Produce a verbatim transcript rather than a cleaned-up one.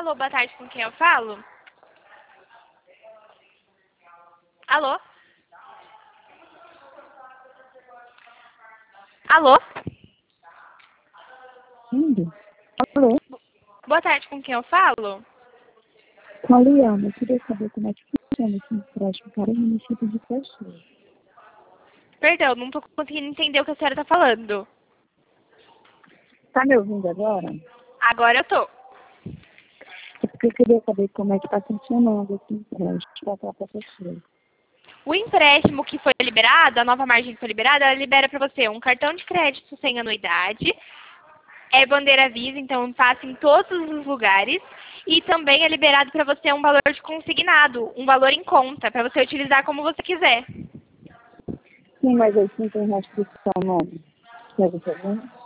Alô, boa tarde, com quem eu falo? Alô? Alô? Indo? Alô? Boa tarde, com quem eu falo? Com a Liana, eu queria saber como é que funciona esse empréstimo para o município de Caxias. Perdão, não tô conseguindo entender o que a senhora tá falando. Tá me ouvindo agora? Agora eu tô. É porque eu queria saber como é que está funcionando esse empréstimo para a Caxias. O empréstimo que foi liberado, a nova margem que foi liberada, ela libera para você um cartão de crédito sem anuidade, é bandeira Visa, então passa em todos os lugares, e também é liberado para você um valor de consignado, um valor em conta, para você utilizar como você quiser. Sim, mas aí sim tem restrição, não? Quer ver?